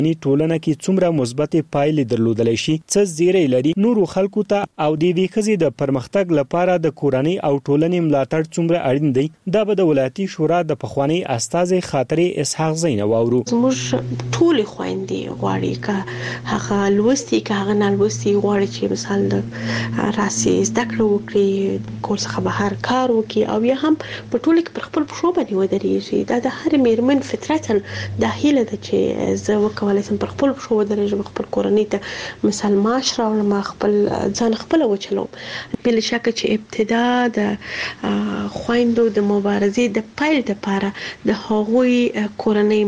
نی ټولنه کې څومره مثبت پایلې درلودلی شي، څه زیری لري نورو خلکو ته، او د دې ښځې د پرمختګ لپاره د کورنۍ او ټولنې ملاتړ څومره اړین دی. دا به د ولایتي شورا د پخوانی استازي خاطرې اسحاق زینه واورو. زموږ ټول خويندې غواړي که هغه لوستي که هغه نه لوستي غواړي چې مثال د راسي زده کړه وکړي، کور څخه بهر کار وکړي، او یا هم په ټول کې پر خپل پښو باندې ودرېږي. دا د هر میرمن فطرتاً د هیله ده چې زه وکولای شم پر خپل پښو ودرېږم، خپل کورنۍ ته مثال معاش راوړم، خپل ځان خپل وچلوم. بل شک چې ابتدا د خويندو د مبارزې د پیل لپاره د هغوی کورنۍ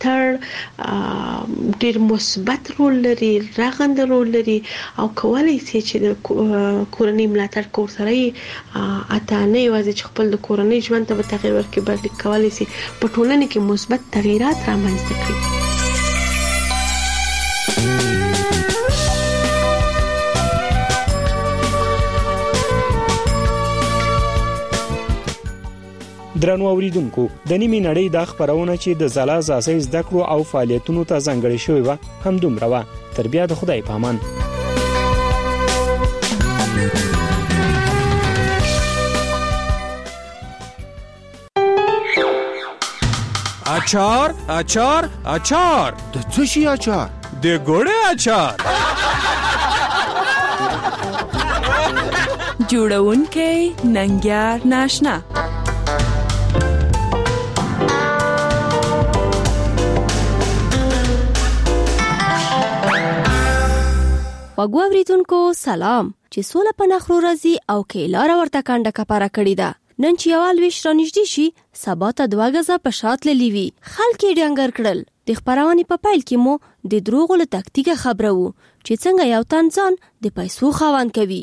ملاتړ ډیر مثبت رول لري، رغند رول لري، او کولای شي چې د کورنۍ ملاتړ کور سره اته نه یوازې چې خپل د کورنۍ ژوند ته به تغیر ورکړي، بلکې کولای شي په ټولنه کې مثبت تغیرات رامنځته کړي. درنو اوریدونکو، د نیمې نړۍ د خبرونه چې د ځلا ځاسي زده کړو او فعالیتونو ته ځانګړې شوې و هم دومره و. تر بیا د خدای پامان. اچار اچار اچار. د څه شي اچار؟ د ګوړې اچار. جوړونکی ننګیار ناشنا. وګو اوریدونکو سلام. چې سوله په نخرو راځي او کې لاره ورته کنده کپاره کړی ده. نن چې یوال ویش را نږدې شي، سبا ته 2 غزه په شات للی وي. خلک یې ډنګر کړل. د خبرونې په پایل کې مو د دروغو له تکتیکه خبره وو چې څنګه یو تن ځان د پیسو خاوند کوي.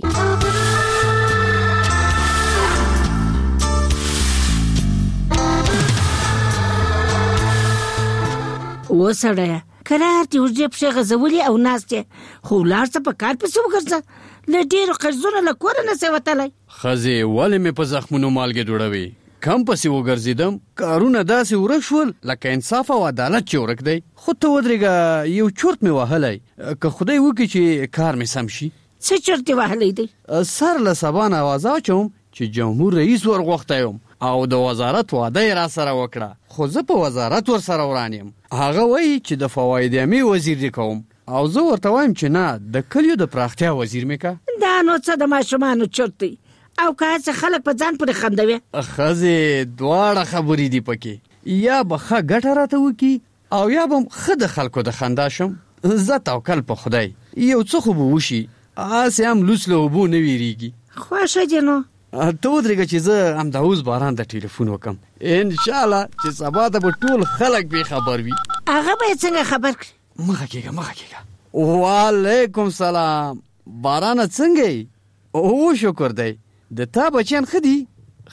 وسړی قرار دې ورځې په غزولي او ناشته خو لار څه په کار پسې وګرځه. له ډېرو قرضونو له کوره نه څه وتلی. ښځې ولې مې په زخمونو مالګې دوړوي؟ کم پسې وګرځېدم، کارونه داسې ورک شول لکه انصاف او عدالت چې ورک دی. خو ته ودرېږه، یو چورت مې وهلی، که خدای وکړي چې کار مې سم شي. څه چورت یې وهلی دی؟ سر له سبا نه آوازه اچوم چې جمهور رئیس ورغوښتی یم او د وزارت وعده یې را سره وکړه، خو زه په وزارت ور سره وران یم. هغه وایي چې د فواید عامې وزیر دې کوم، او زه ورته وایم چې نه، د کلیو د پراختیا وزیر مې که. دا نو څه د ماشومانو چورت دی، او که هڅه خلک په ځان پورې خندوي. ښځې دواړه خبرې دي پکې، یا به ښه ګټه راته وکړي او یا به ښه د خلکو د خندا شم. زه توکل په خدای، یو څه خو به وشي. هسې هم لوڅ له اوبو نه ویریږي. خوښه دې نو. ته ودرېږه چې زه همدا اوس باران ته ټلیفون وکم، انشاءالله چې سبا ته به ټول خلک بې خبر وي. هغه به یې څنګه خبر کړي؟ مخه کېږه. وعلیکم سلام. بارانه څنګه یې؟ او شکر دی. د تا بچیان ښه دي؟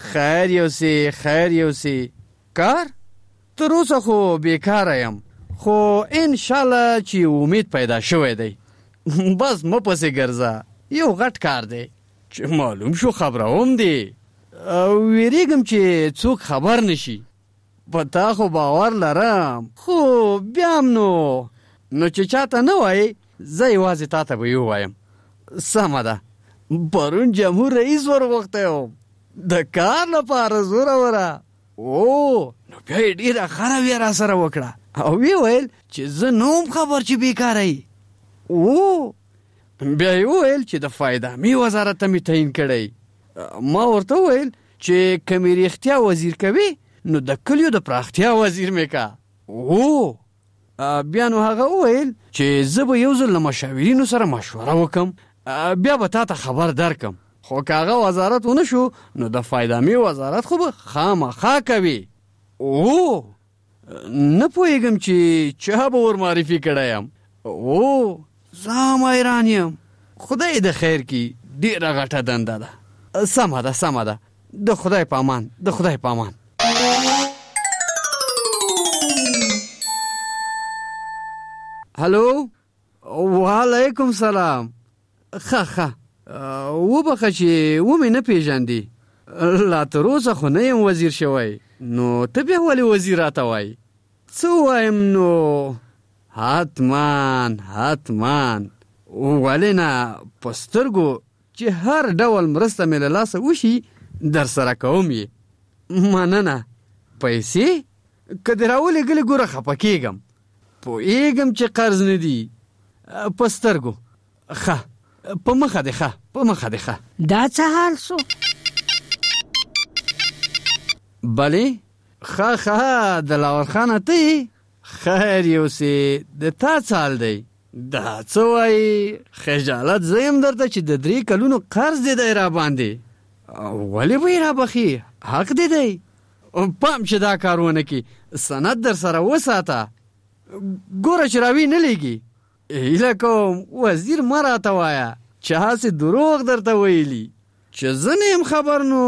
خیر یوسې. کار؟ تر اوسه خو بیکاره یم، خو انشاءالله چې امید پیدا شوی دی. بس مه پسې ګرځه، یو غټ کار دی چې معلوم شو خبروم دی. ویریږم چې څوک خبر نشي. په تا خو باور لرم، خو بیا هم نو چې چاته نه وایي، زه یوازې تا ته به یو وایم. سمه ده، پرون جمهور رئیس ورغوښتی یم د کار لپاره زوروره. او نو بیا یې ډېره ښه رویه را سره وکړه او ویې ویل چې زه نوم خبر چې بیکاره یي. او بیا یې وویل چې د فایدامي وزارت ته مې تعین کړی. ما ورته وویل چې که مې رښتیا وزیر کوي نو د کلیو د پراختیا وزیر مې که. او بیا نو هغه وویل چې زه به یو ځل له مشاورینو سره مشوره وکم، بیا به تا ته خبر درکم. خو که هغه وزارت ونه شو نو د فایدامي وزارت خو به خامخا کوي. او نه پوهېږم چې چا به ور معرفي کړی یم. او زه هم حیران یم. خدای د خیر کی، ډېره غټه دنده ده. سمه ده. د خدای پامان. هلو، وعلیکم سلام. ښه وبخه چې ومې نه پیژندې. لا تر اوسه خو نه یم وزیر شوی، نو ته بیا ولې وزیر راته وایي؟ څه وایم نو؟ حتمان ولې نه په سترګو چې هر ډول مرسته مې له لاسه وشي در سره کوم یې. مننه. پیسې که دې راولېږلې ګوره خفه کېږم، پوهېږم چې قرض نه دي. په سترګو ښه، په مخه دې ښه، په مخه دې ښه. دا څه حال سو؟ بلې ښه دلاور خانه ته یې؟ خیر یوسې، د تا څه حال دی؟ دا څه وایي؟ خجالت زه یم درته چې د 3 کلونو قرض دې دی را باندې. ولې به یې را بخي؟ حق دې دی. پام چې دا کار ونه کړي، سند در سره وساته. ګوره چې راوي نه لېږي. هیله کوم وزیر مه راته وایه چې هسې دروغ درته ویلي. چې زه نه یم خبر نو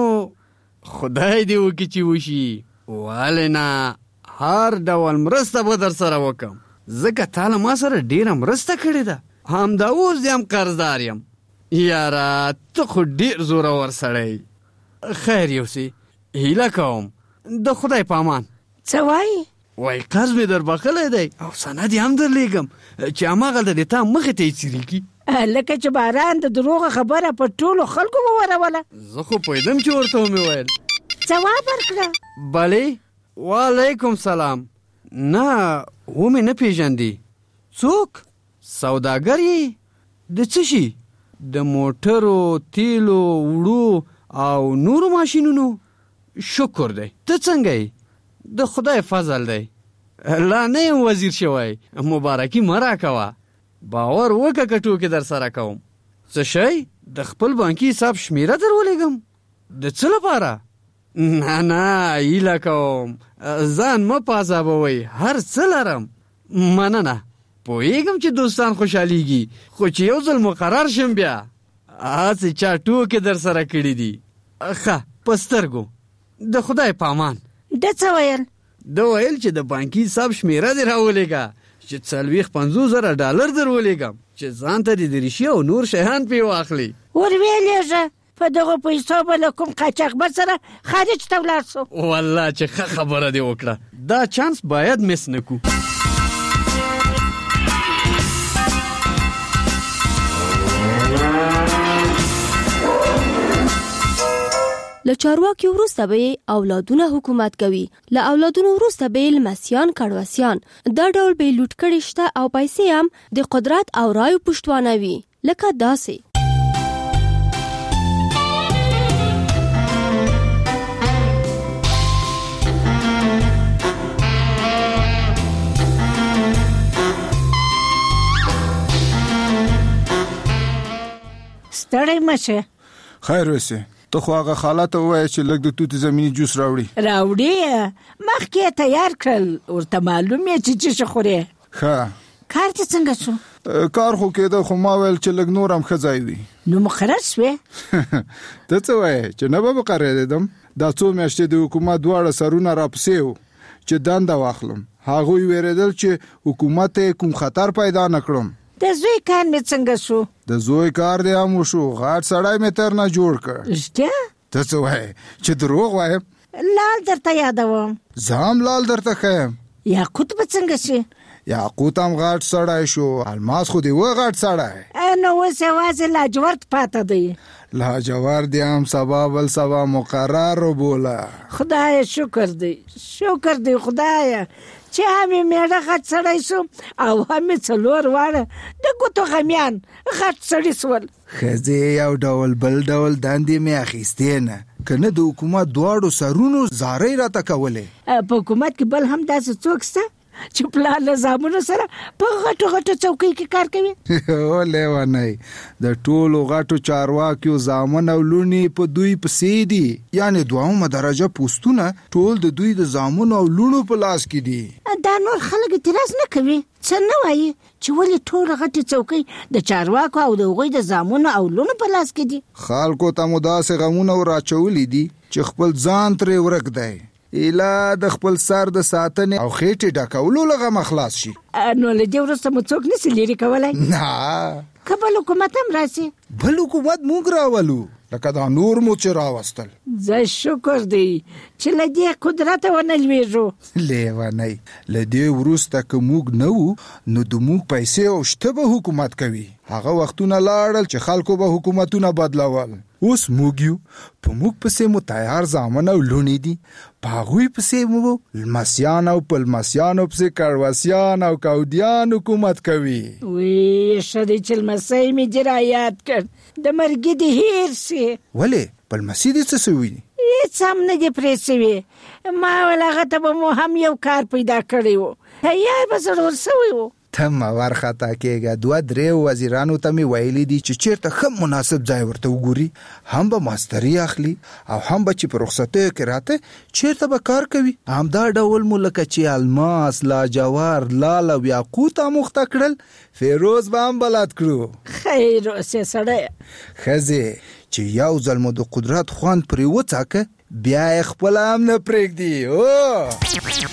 خدای دې وکړي چې وشي. ولې نه، هر ډول مرسته به در سره وکم، ځکه تا له ما سره ډېره مرسته کړې ده. همدا اوس دې هم قرضدار یم. یاره ته خو ډېر زورور سړی. خیر یوسې، هیله کوم د خدای په امان. څه وایي؟ وای قرض مې در بخلی دی او سند یې هم در لیږم چې هماغلته د تا مخې ته یې څیرېږي. لکه چې باران د دروغه خبره په ټولو خلکو ووروله. زه خو پوهېدم چې ورته ومې ویل. ځواب ورکړه. بلې. وعلیکم سلام. نه ومې نه پېژندې. څوک؟ سوداګر یې؟ د څه شي؟ د موټرو، تیلو، وړو او نورو ماشینونو؟ شکر دی. ته څنګه یې؟ د خدای فضل دی. لا نه یم وزیر شوی، مبارکي مه راکوه. باور وکړه که ټوکې در سره کوم. څه شی؟ د خپل بانکي حساب شمیره در ولېږم؟ د څه لپاره؟ نه هیله کوم ځان مه پازابوئ، هر څه لرم. مننه. پوهېږم چې دوستان خوشحالیږي، خو چې یو ځل مقرر شم بیا هسې چا ټوکې در سره کړي دي. ښه په سترګو. د خدای په امان. ده څه ویل؟ ده ویل چې د بانکي حساب شمیره دې راولېږه چې 40-50,000 ډالر در ولېږم چې ځان ته دې دریشي او نور شیان پې واخلي. ور ویلېږه په دغو پیسو به له کوم قاچاقبر سره خارج ته ولاړ سو. والله چې ښه خبره دې وکړه. دا چانس باید مس نه کړو. له چارواکي وروسته به اولادونه حکومت کوي، له اولادونو وروسته به لمسیان کډوسیان. دا ډول به لوټ کړي شته او پیسې هم د قدرت او رایو پشتوانه وي. لکه داسې ستړی مشه. خیر وسه، ته خو هغه خاله ته ووایه چې لږ د توت زمینی جوس راوړي. مخکې تیار کړل، ورته معلوم یې چې څه خورې. ښه کار دې څنګه شو؟ کار خو کېده، خو ما ویل چې لږ نور هم ښه ځای وي. نو مقرر شوې؟ ته څه وایې چې نه به مقررېدم؟ دا 2 میاشتې د حکومت دواړه سرونه راپسې وو چې دنده واخلم. هغوی ویرېدل چې حکومت کوم خطر پیدا نه کړم. د زوی کار مې څنګه شو؟ د زوی کار دې هم وشو، غټ سړی مې تر نه جوړ کړ. رښتیا؟ ته څه وایې چې دروغ وایم؟ لال درته یادوم. زه هم لال درته ښیم. یاقوت به څنګه شي؟ یاقوت هم غټ سړی شو، الماس خو دې و غټ سړی. نو اوس یوازې لاجورد پاته دی. لاجورد هم سبا بل سبا مقرر وبوله. خدای شکر دی خدای چې همې میړه غټ سړی شو او همې 4 واړه د ګوتو غمیان غټ سړي سول. ښځې یو ډول بل ډول دندې مې اخیستې نه، که نه د حکومت دواړو سرونو زارۍ راته کولې. په حکومت کې بل هم داسې څوک شته چې پلار له زامنو سره په غټو چوکۍ کې کار کوي؟ او لیونی، د ټولو غټو چارواکیو زامن او لوڼې په دوی پسې دي، یعنی 2مه درجه پوستونه ټول د دوی د زامنو او لوڼو په لاس کې دي. دا نور خلک اعتراض نه کوي؟ څه نه وایي چې ولې ټول غټې چوکۍ د چارواکو او د هغوی د زامنو او لوڼو په لاس کې دي؟ خلکو ته مو داسې غمونه وراچولي دي چې خپل ځان ترې ورک دی. ایله د خپل سر د ساتنې او خېټې ډکولو له غمه خلاص شي. نو له دې وروسته مو څوک نشي لرې کولی؟ نه. که بل حکومت هم راسي؟ بل حکومت موږ راولو. لکه دا نور مو چې راوستل. زه شکر دی چې له دې قدرته ونه لوېږو. لیونی له دې وروسته که موږ نه وو نو د موږ پیسې او شته به حکومت کوي. هغه وختونه لاړل چې خلکو به حکومتونه بدلول. اوس موږ یو په موږ پسې مو تیار زامن او لونې دي، په هغوی پسې مو لمسیان او پلمسیانو پسې کړوسیان او کاودیان حکومت کوي. وی ښه دی چې لمسی مې دې رایاد کړ، د مرګي دې هېر سي. ولې پلمسي دې څه سوي؟ هېڅ هم نه دې پرې سوي. ما ویل هغه ته به مو هم یو کار پیدا کړی و، تیار به ضرور سوی و. ته مه ورخطا کېږه. 2-3 وزیرانو ته مې ویلي دي چې چېرته ښه مناسب ځای ورته وګوري، هم به ماستري اخلي او هم به چې په رخصتیو کې راته چېرته به کار کوي. همدا ډول مو لکه چې الماس، لاجوار، لال او یاقوت آموخته کړل، فیروز به هم بلد کړو. خیر اوسې سړی. ښځې چې یو ځل مو د قدرت خوند پرې وڅاکه بیا یې خپله هم نه پرېږدي.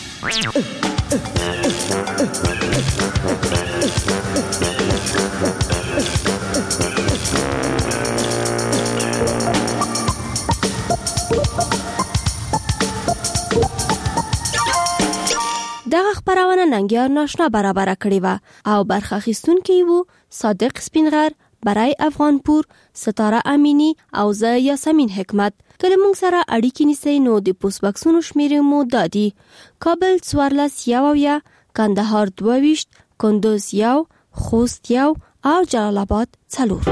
دغه خبرونه ننګیار ناشنا برابر کړی و او برخه اخیستونکي وو صادق سپینغر، برای افغانپور، ستاره امینی او زه یاسمین حکمت. کله موږ سره اړیکې نیسئ نو د پوسټ باکسونو شمیرې مو دادي: کابل 14 کندهار 22 کندوز 1 خوست 1 او جلال آباد 4.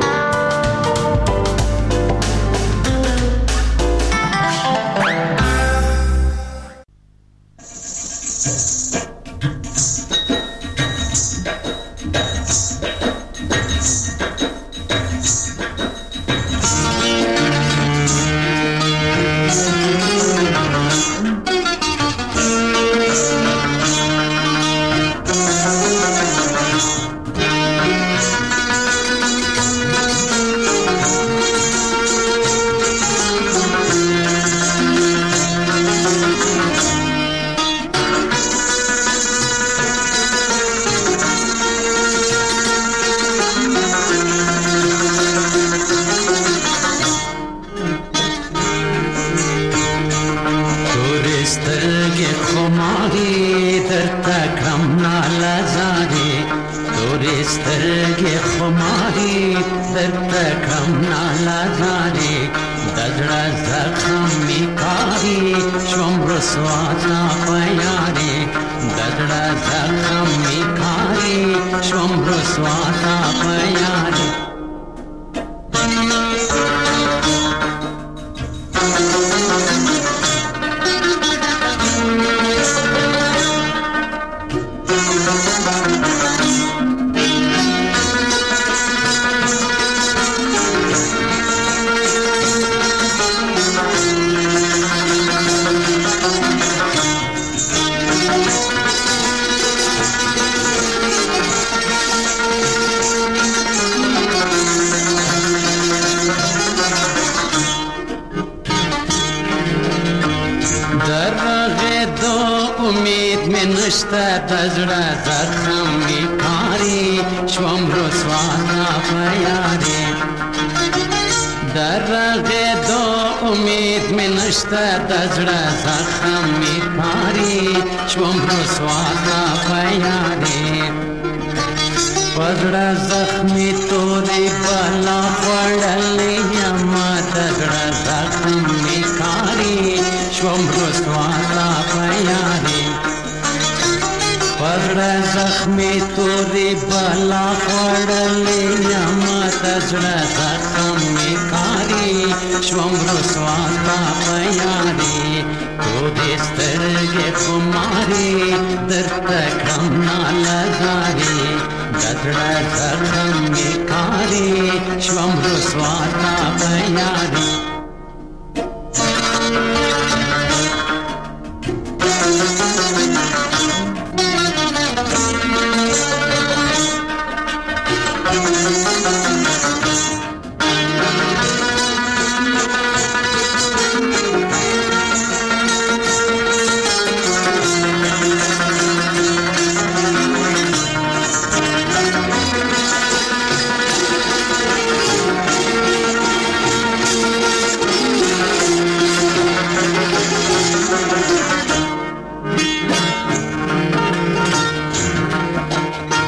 زخم می کاری شوم رسوا تا بیاری